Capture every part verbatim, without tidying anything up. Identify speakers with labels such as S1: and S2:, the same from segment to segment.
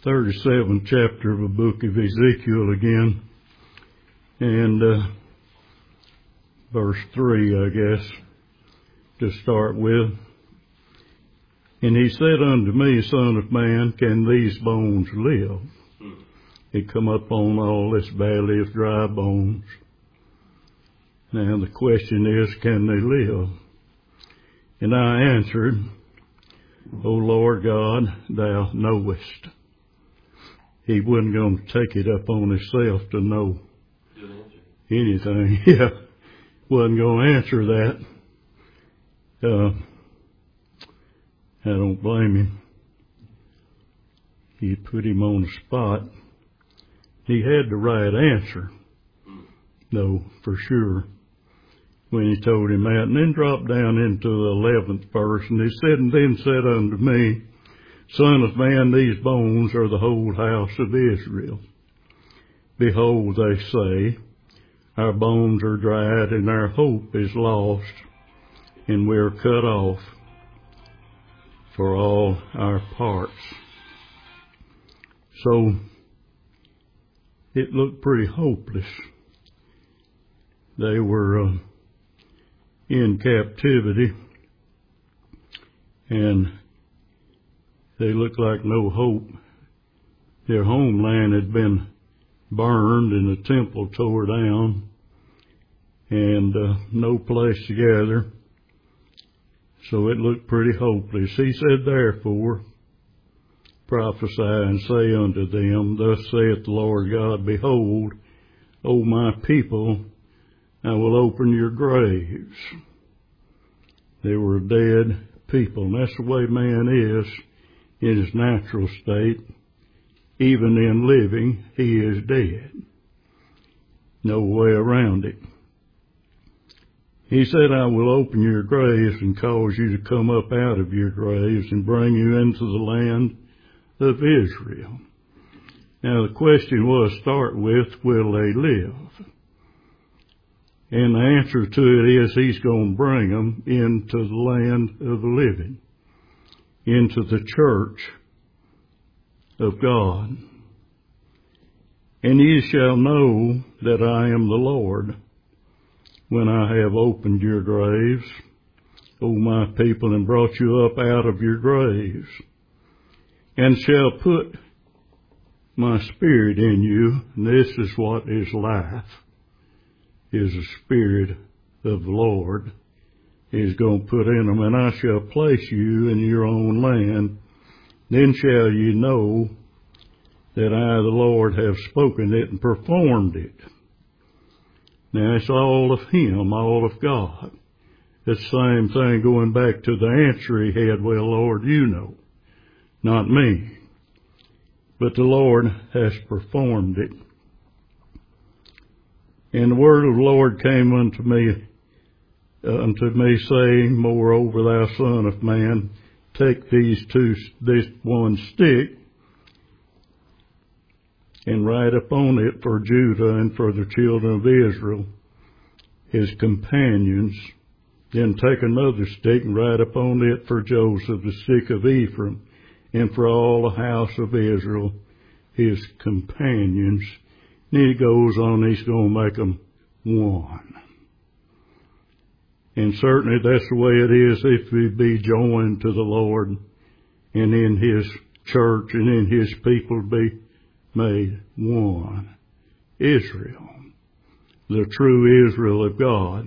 S1: thirty-seventh chapter of the book of Ezekiel again, and uh, verse three, I guess, to start with. And he said unto me, Son of man, can these bones live? He come up on all this valley of dry bones. Now the question is, can they live? And I answered, O Lord God, thou knowest. He wasn't going to take it up on himself to know anything. Yeah, wasn't going to answer that. Uh, I don't blame him. He put him on the spot. He had the right answer, though, for sure, when he told him that. And then dropped down into the eleventh verse, and he said, And then said unto me, Son of man, these bones are the whole house of Israel. Behold, they say, our bones are dried, and our hope is lost, and we are cut off for all our parts. So, it looked pretty hopeless. They were uh, in captivity, and they looked like no hope. Their homeland had been burned and the temple tore down, and uh, no place to gather. So it looked pretty hopeless. He said, Therefore, prophesy and say unto them, Thus saith the Lord God, Behold, O my people, I will open your graves. They were a dead people, and that's the way man is in his natural state. Even in living, he is dead. No way around it. He said, I will open your graves and cause you to come up out of your graves and bring you into the land of Israel. Now the question was, start with, will they live? And the answer to it is, he's going to bring them into the land of the living, into the church of God. And ye shall know that I am the Lord when I have opened your graves, O my people, and brought you up out of your graves, and shall put my spirit in you. And this is what is life, is the spirit of the Lord. He's going to put in them, and I shall place you in your own land. Then shall you know that I, the Lord, have spoken it and performed it. Now, it's all of Him, all of God. It's the same thing going back to the answer he had, well, Lord, you know, not me. But the Lord has performed it. And the word of the Lord came unto me, uh, unto me, saying, Moreover, thou son of man, take these two, this one stick, and write upon it for Judah and for the children of Israel, his companions. Then take another stick and write upon it for Joseph, the stick of Ephraim, and for all the house of Israel, his companions. And he goes on, he's going to make them one. And certainly that's the way it is if we be joined to the Lord, and in his church and in his people be made one. Israel, the true Israel of God.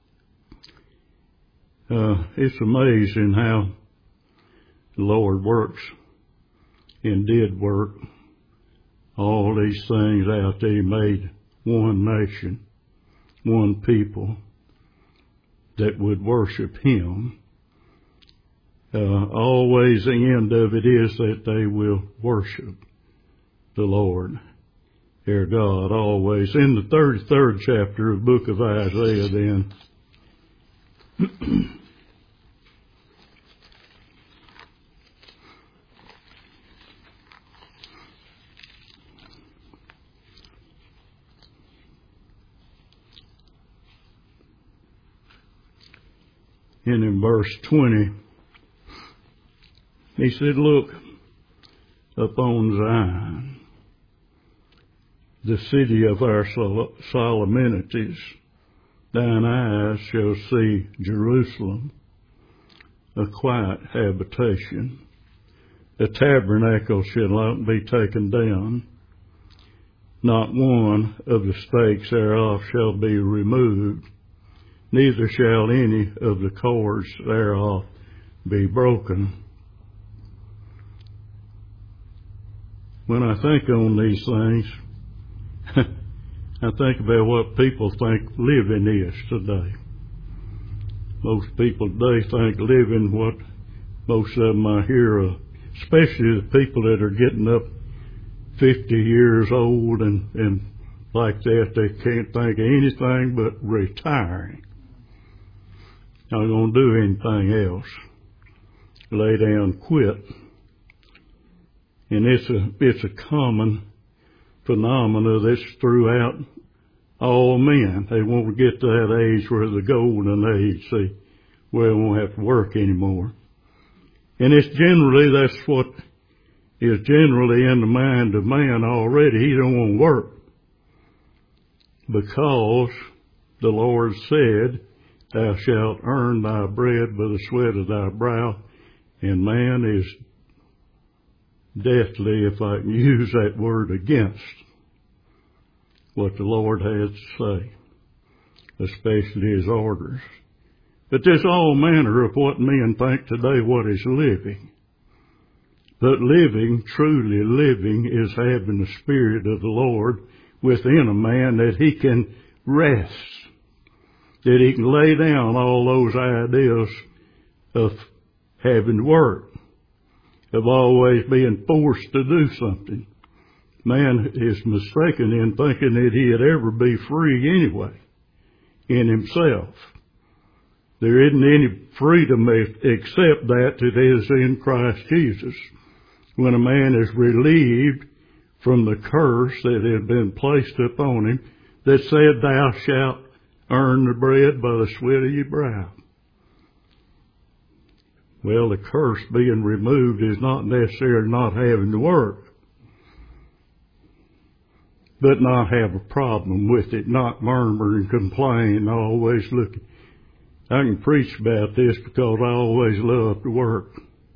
S1: Uh, it's amazing how the Lord works and did work all these things out there. He made one nation, one people that would worship Him. Uh, always the end of it is that they will worship the Lord, their God, always. In the thirty-third chapter of the book of Isaiah, then, and in verse twenty, he said, Look, upon Zion, the city of our sol- solemnities. Thine eyes shall see Jerusalem, a quiet habitation. The tabernacle shall not be taken down. Not one of the stakes thereof shall be removed, neither shall any of the cords thereof be broken. When I think on these things, I think about what people think living is today. Most people today think living what most of them I hear, uh, especially the people that are getting up fifty years old and, and like that, they can't think of anything but retiring. Not going to do anything else. Lay down, quit. And it's a, it's a common phenomena that's throughout all men. They won't get to that age where the golden age, see, where they won't have to work anymore. And it's generally, that's what is generally in the mind of man already. He don't want to work. Because the Lord said, thou shalt earn thy bread by the sweat of thy brow, and man is deathly, if I can use that word, against what the Lord has to say, especially his orders. But there's all manner of what men think today what is living. But living, truly living, is having the Spirit of the Lord within a man, that he can rest, that he can lay down all those ideas of having to work, of always being forced to do something. Man is mistaken in thinking that he'd ever be free anyway in himself. There isn't any freedom except that that is in Christ Jesus. When a man is relieved from the curse that had been placed upon him, that said, thou shalt earn the bread by the sweat of your brow. Well, the curse being removed is not necessarily not having to work, but not have a problem with it, not murmur and complain, always looking. I can preach about this because I always love to work.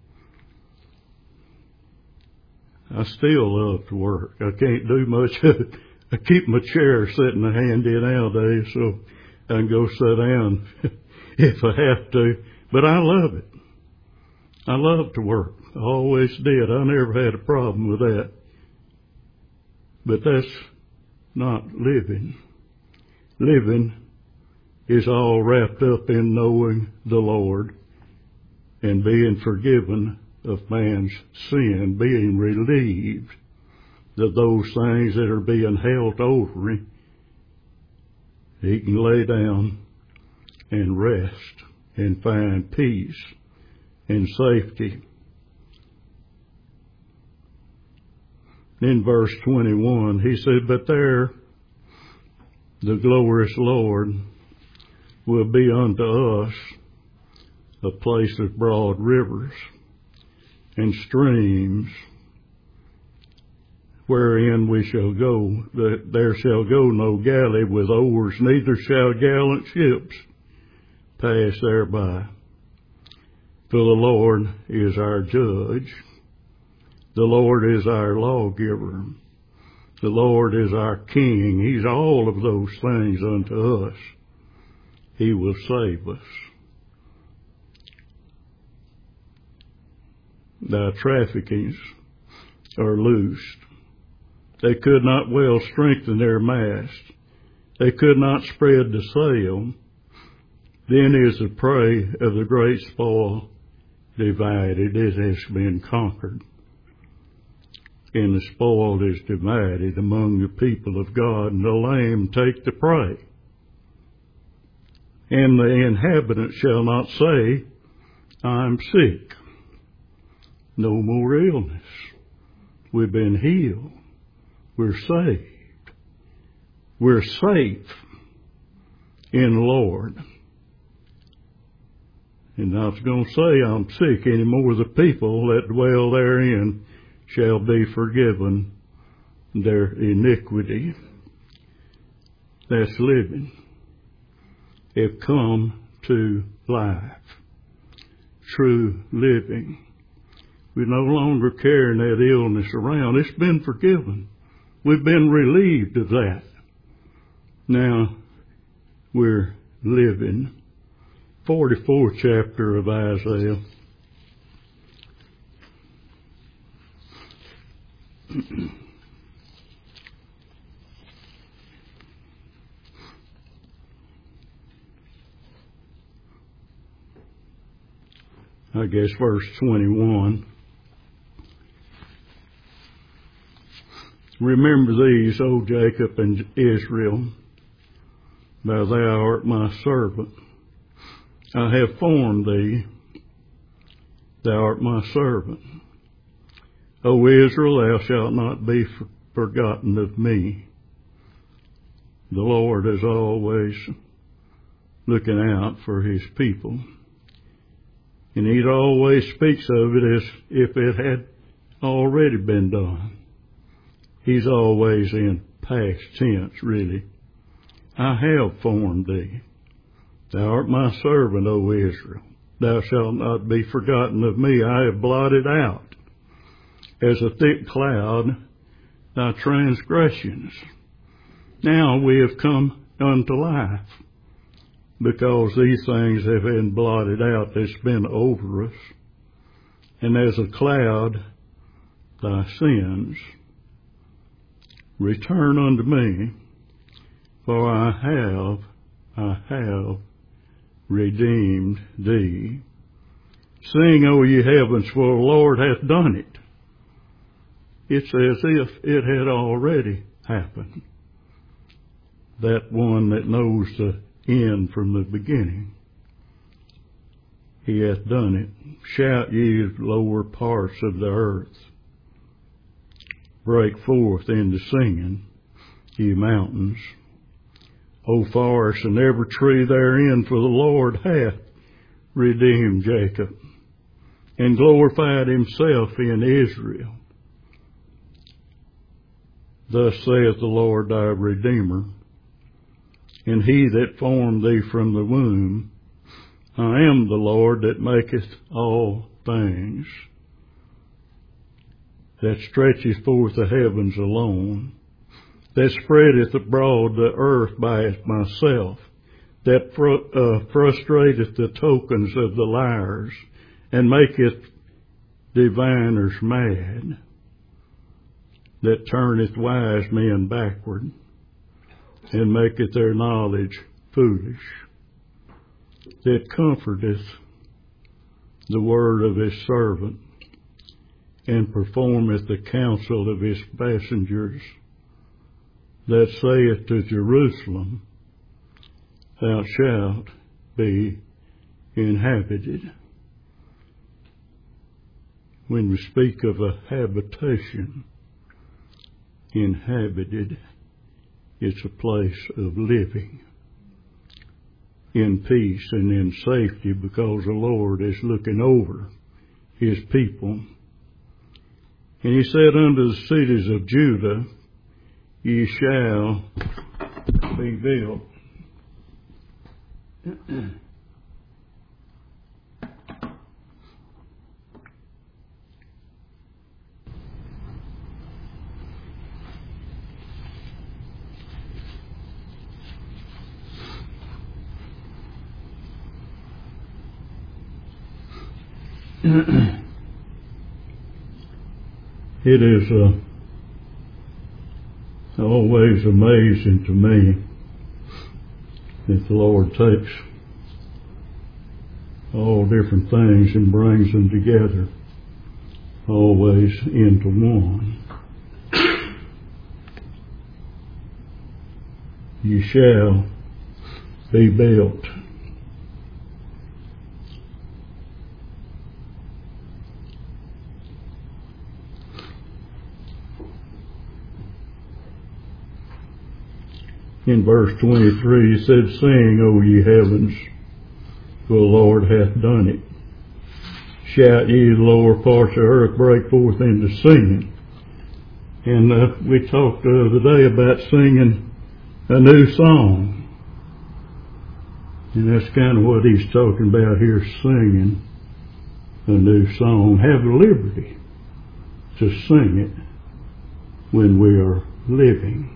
S1: I still love to work. I can't do much. I keep my chair sitting handy nowadays so I can go sit down if I have to. But I love it. I love to work. I always did. I never had a problem with that. But that's not living. Living is all wrapped up in knowing the Lord and being forgiven of man's sin, being relieved of those things that are being held over him. He can lay down and rest and find peace and safety. In verse twenty-one, he said, but there the glorious Lord will be unto us a place of broad rivers and streams, wherein we shall go, that there shall go no galley with oars, neither shall gallant ships pass thereby. For the Lord is our judge, the Lord is our lawgiver, the Lord is our king. He's all of those things unto us. He will save us. Thy traffickings are loosed. They could not well strengthen their mast. They could not spread the sail. Then is the prey of the great spoil divided. It has been conquered. And the spoil is divided among the people of God, and the lame take the prey. And the inhabitant shall not say, I'm sick. No more illness. We've been healed. We're saved. We're safe in the Lord. And I was going to say I'm sick anymore. The people that dwell therein shall be forgiven their iniquity. That's living. Have come to life. True living. We're no longer carrying that illness around. It's been forgiven. We've been relieved of that. Now we're living. forty-fourth chapter of Isaiah. I guess verse twenty-one. Remember these, O Jacob and Israel, thou thou art my servant. I have formed thee, thou art my servant. O Israel, thou shalt not be forgotten of me. The Lord is always looking out for his people. And he always speaks of it as if it had already been done. He's always in past tense, really. I have formed thee. Thou art my servant, O Israel. Thou shalt not be forgotten of me. I have blotted out as a thick cloud thy transgressions. Now we have come unto life, because these things have been blotted out that's been over us. And as a cloud, thy sins. Return unto me, for I have, I have redeemed thee. Sing, O ye heavens, for the Lord hath done it. It's as if it had already happened. That one that knows the end from the beginning. He hath done it. Shout ye lower parts of the earth. Break forth into singing, ye mountains. O forest and every tree therein, for the Lord hath redeemed Jacob, and glorified himself in Israel. Thus saith the Lord thy Redeemer, and he that formed thee from the womb. I am the Lord that maketh all things, that stretcheth forth the heavens alone, that spreadeth abroad the earth by myself, that fr- uh, frustrateth the tokens of the liars, and maketh diviners mad, that turneth wise men backward, and maketh their knowledge foolish, that comforteth the word of his servant, and performeth the counsel of his messengers, that saith to Jerusalem, thou shalt be inhabited. When we speak of a habitation, inhabited, it's a place of living in peace and in safety, because the Lord is looking over his people. And he said unto the cities of Judah, ye shall be built. It is uh, always amazing to me that the Lord takes all different things and brings them together, always into one. You shall be built. In verse twenty-three, he said, sing, O ye heavens, for the Lord hath done it. shout ye the lower parts of the earth, break forth into singing. And uh, we talked the other day about singing a new song. And that's kind of what he's talking about here, singing a new song. Have liberty to sing it when we are living.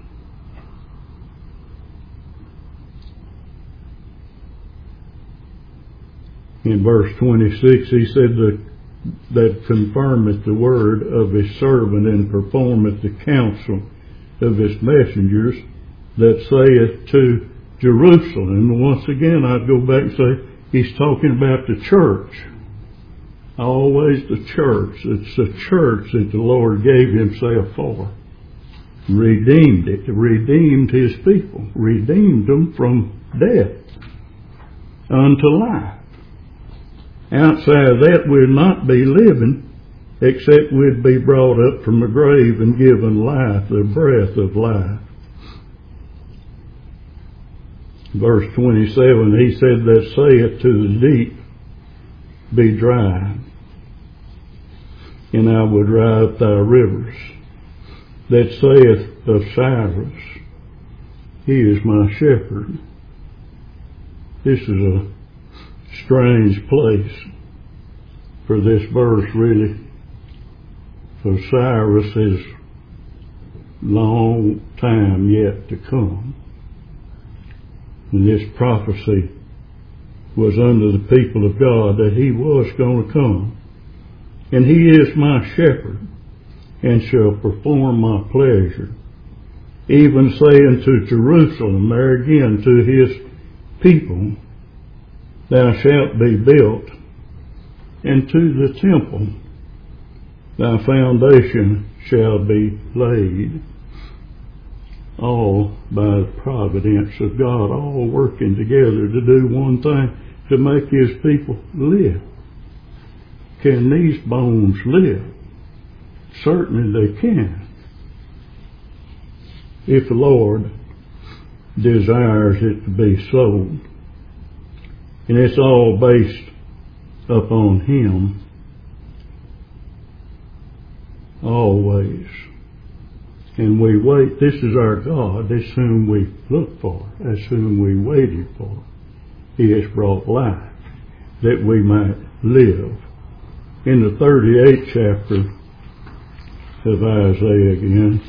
S1: In verse twenty-six, he said that, that confirmeth the word of his servant and performeth the counsel of his messengers, that saith to Jerusalem. And once again, I'd go back and say, he's talking about the church. Always the church. It's the church that the Lord gave himself for. Redeemed it. Redeemed his people. Redeemed them from death unto life. Outside of that, we'd not be living, except we'd be brought up from the grave and given life, the breath of life. Verse twenty-seven, he said, that saith to the deep, be dry, and I will dry up thy rivers. That saith of Cyrus, he is my shepherd. This is a strange place for this verse, really. For Cyrus is long time yet to come. And this prophecy was unto the people of God that he was going to come. And he is my shepherd, and shall perform my pleasure. Even saying to Jerusalem, there again, to his people, thou shalt be built, and to the temple thy foundation shall be laid. All by the providence of God, all working together to do one thing, to make his people live. Can these bones live? Certainly they can, if the Lord desires it to be so. And it's all based upon him. Always. And we wait. This is our God. This is whom we look for. That's whom we waited for. He has brought life that we might live. In the thirty-eighth chapter of Isaiah again,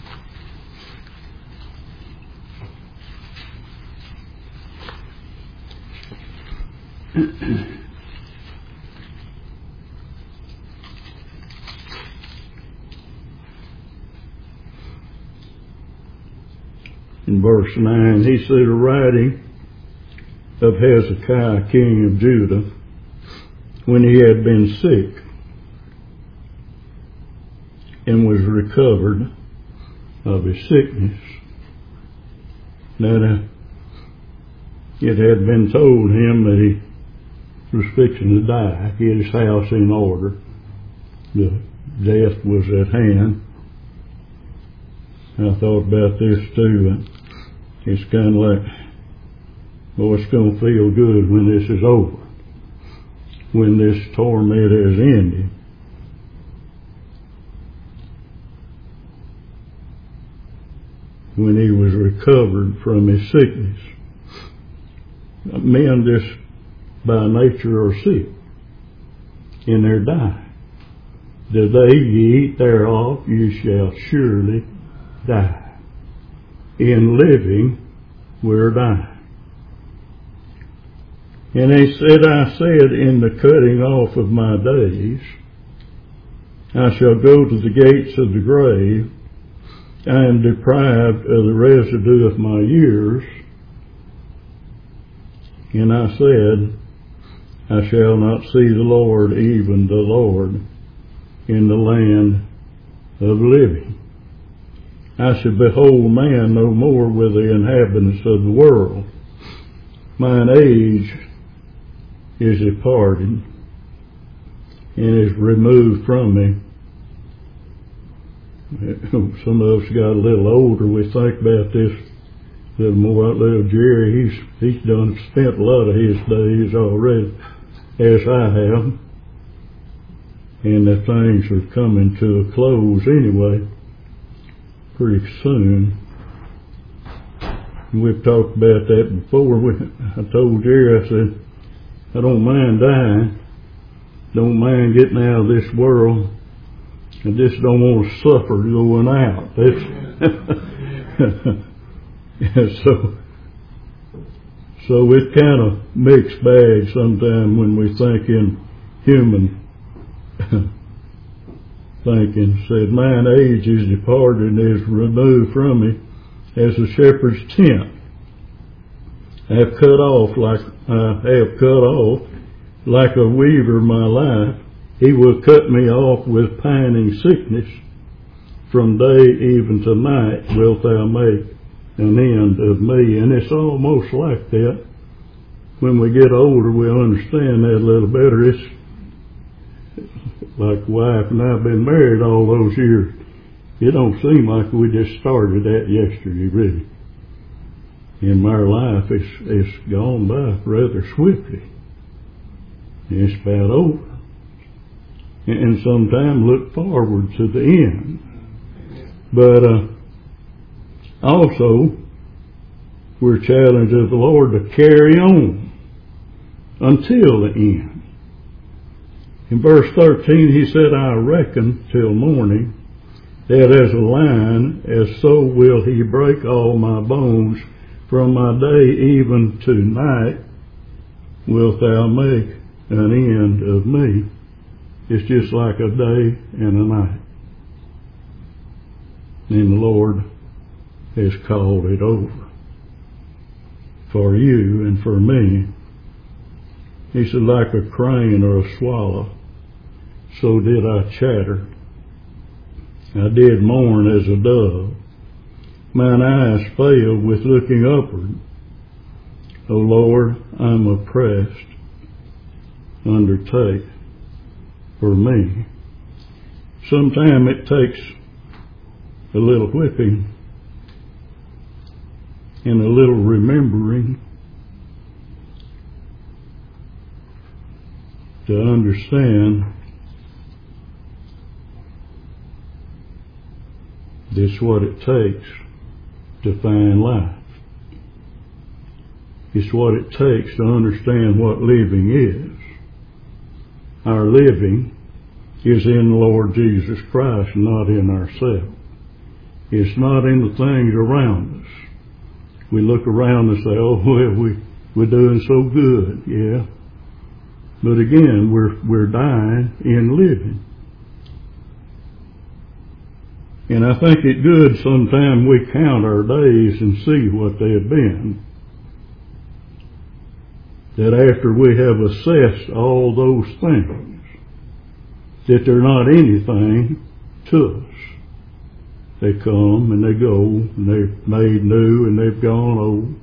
S1: in verse nine, he said, a writing of Hezekiah, king of Judah, when he had been sick and was recovered of his sickness, that uh, it had been told him that he was fixing to die, get his house in order, the death was at hand. I thought about this too. It's kind of like, oh, it's going to feel good when this is over, when this torment is ended. When he was recovered from his sickness. Men just by nature are sick, and they're dying. The day ye eat thereof, you shall surely die. In living, we're dying. And he said, I said, in the cutting off of my days, I shall go to the gates of the grave. I am deprived of the residue of my years. And I said, I shall not see the Lord, even the Lord, in the land of living. I shall behold man no more with the inhabitants of the world. Mine age is departed and is removed from me. Some of us got a little older, we think about this a little more. Little Jerry, he's he's done spent a lot of his days already, as I have. and that things are coming to a close anyway, pretty soon. We've talked about that before. We, I told Jerry, I said, I don't mind dying, don't mind getting out of this world, I just don't want to suffer going out. That's yeah, so, so it's kind of mixed bag sometimes when we think in human thinking. Said, mine age is departed and is removed from me as a shepherd's tent. I have cut off like I have cut off like a weaver my life. He will cut me off with pining sickness. From day even to night wilt thou make an end of me. And it's almost like that. When we get older, we'll understand that a little better. It's like wife and I've been married all those years. It don't seem like we just started that yesterday, really. In our life, it's, it's gone by rather swiftly. It's about over. And sometimes look forward to the end. But uh, also, we're challenged of the Lord to carry on until the end. In verse thirteen, he said, I reckon till morning that as a lion, as so will he break all my bones. From my day even to night wilt thou make an end of me. It's just like a day and a night. And the Lord has called it over. For you and for me. He said, like a crane or a swallow, so did I chatter. I did mourn as a dove. Mine eyes failed with looking upward. O Lord, I'm oppressed. Undertake for me. Sometimes it takes a little whipping and a little remembering to understand this what it takes to find life. It's what it takes to understand what living is. Our living is in the Lord Jesus Christ, not in ourselves. It's not in the things around us. We look around and say, oh, well, we, we're doing so good, yeah. But again, we're, we're dying in living. And I think it's good sometimes we count our days and see what they have been. That after we have assessed all those things, that they're not anything to us. They come and they go, and they're made new and they've gone old.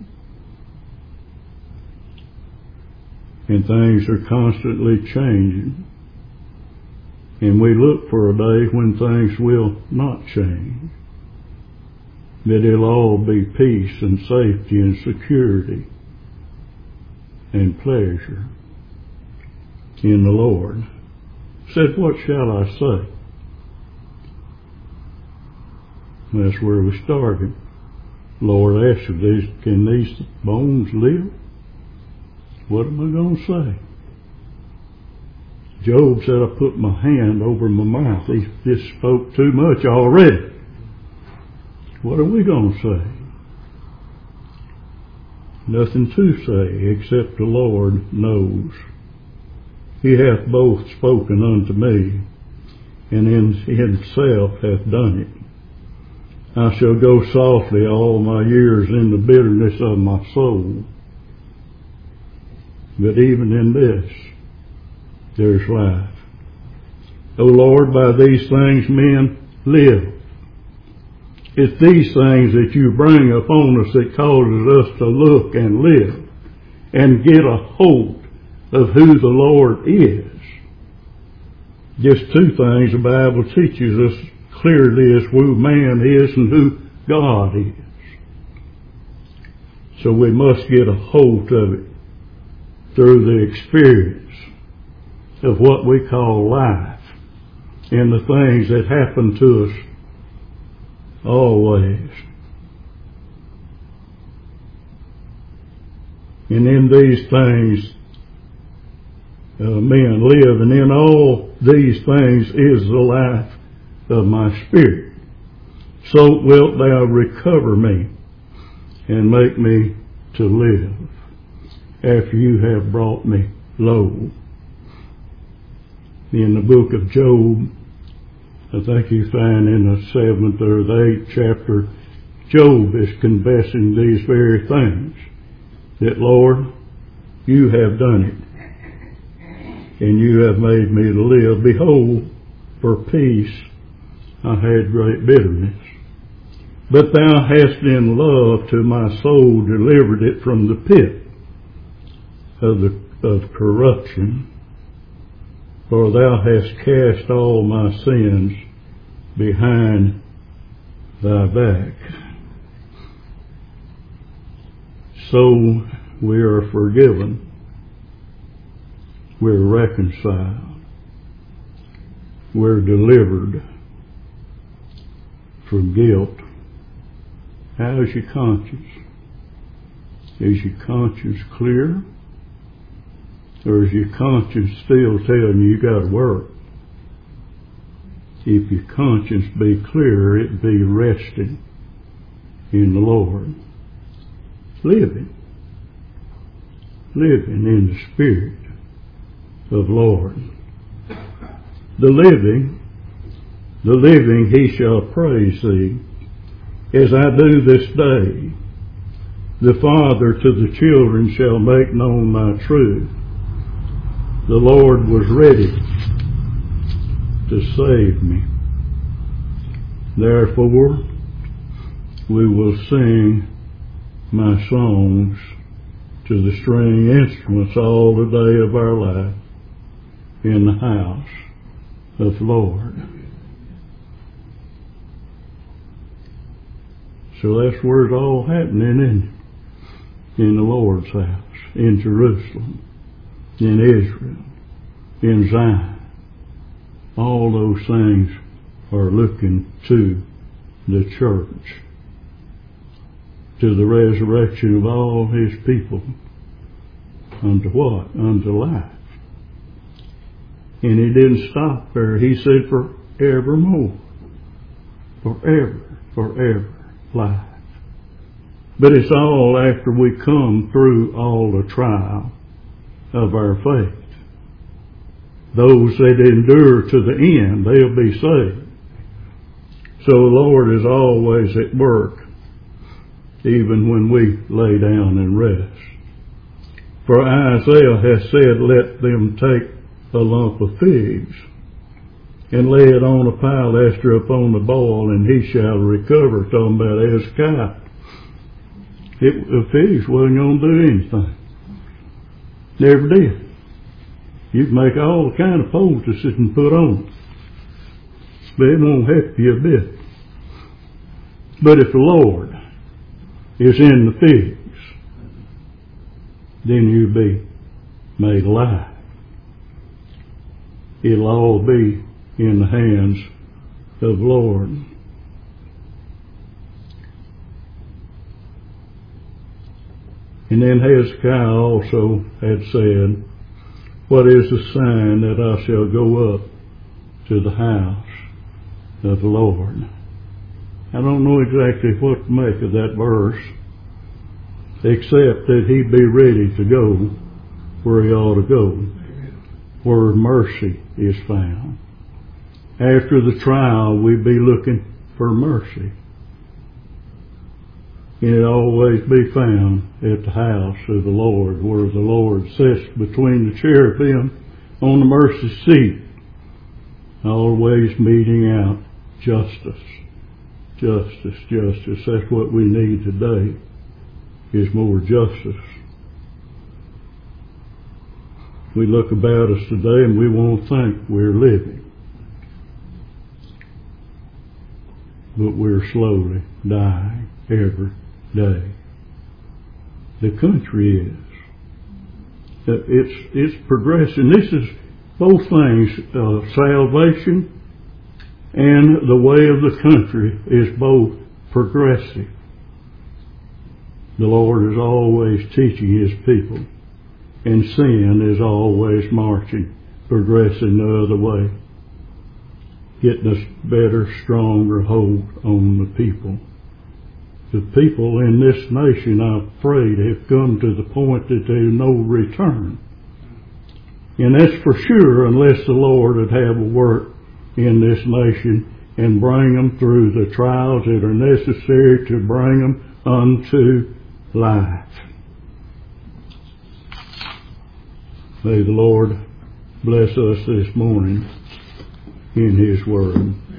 S1: And things are constantly changing. And we look for a day when things will not change. That it'll all be peace and safety and security and pleasure in the Lord. Said, what shall I say? That's where we started. Lord asked her, these, can these bones live? What am I going to say? Job said, I put my hand over my mouth. He just spoke too much already. What are we going to say? Nothing to say except the Lord knows. He hath both spoken unto me, and in himself hath done it. I shall go softly all my years in the bitterness of my soul. But even in this, there's life. O Lord, by these things men live. It's these things that you bring upon us that causes us to look and live and get a hold of who the Lord is. Just two things the Bible teaches us clearly is who man is and who God is. So we must get a hold of it through the experience of what we call life. in the things that happen to us always. And in these things uh, men live, and in all these things is the life of my spirit. So wilt thou recover me and make me to live after you have brought me low. In the book of Job, I think you find in the seventh or the eighth chapter, Job is confessing these very things. That, Lord, you have done it, and you have made me to live. Behold, for peace I had great bitterness. But thou hast in love to my soul delivered it from the pit of, the, of corruption. For thou hast cast all my sins behind thy back. So we are forgiven. We're reconciled. We're delivered from guilt. How is your conscience? Is your conscience clear? Or is your conscience still telling you you got to work? If your conscience be clear, it be rested in the Lord. Living. Living in the Spirit of Lord. The living, the living he shall praise thee, as I do this day. The Father to the children shall make known my truth. The Lord was ready to save me. Therefore, we will sing my songs to the string instruments all the day of our life in the house of the Lord. So that's where it's all happening in, in the Lord's house, in Jerusalem, in Israel, in Zion. All those things are looking to the church, to the resurrection of all his people. Unto what? Unto life. And he didn't stop there. He said forevermore. Forever, forever life. But it's all after we come through all the trial of our faith. Those that endure to the end, they'll be saved. So the Lord is always at work, even when we lay down and rest. For Isaiah has said, let them take a lump of figs and lay it on a pilaster upon the boil, and he shall recover. Talking about Hezekiah. It, the figs wasn't going to do anything. Never did. You can make all kind of poultices and put on it, but it won't help you a bit. But if the Lord is in the figs, then you'll be made alive. It'll all be in the hands of the Lord. And then Hezekiah also had said, what is the sign that I shall go up to the house of the Lord? I don't know exactly what to make of that verse, except that he be ready to go where he ought to go, where mercy is found. After the trial, we be looking for mercy. And it always be found at the house of the Lord, where the Lord sits between the cherubim on the mercy seat, always meting out justice, justice, justice. That's what we need today, is more justice. We look about us today and we won't think we're living, but we're slowly dying every day. The country is. It's it's progressing. This is both things, uh, salvation and the way of the country is both progressive. The Lord is always teaching His people, and sin is always marching, progressing the other way, getting a better, stronger hold on the people. The people in this nation, I'm afraid, have come to the point that there's no return. And that's for sure, unless the Lord would have a work in this nation and bring them through the trials that are necessary to bring them unto life. May the Lord bless us this morning in His Word.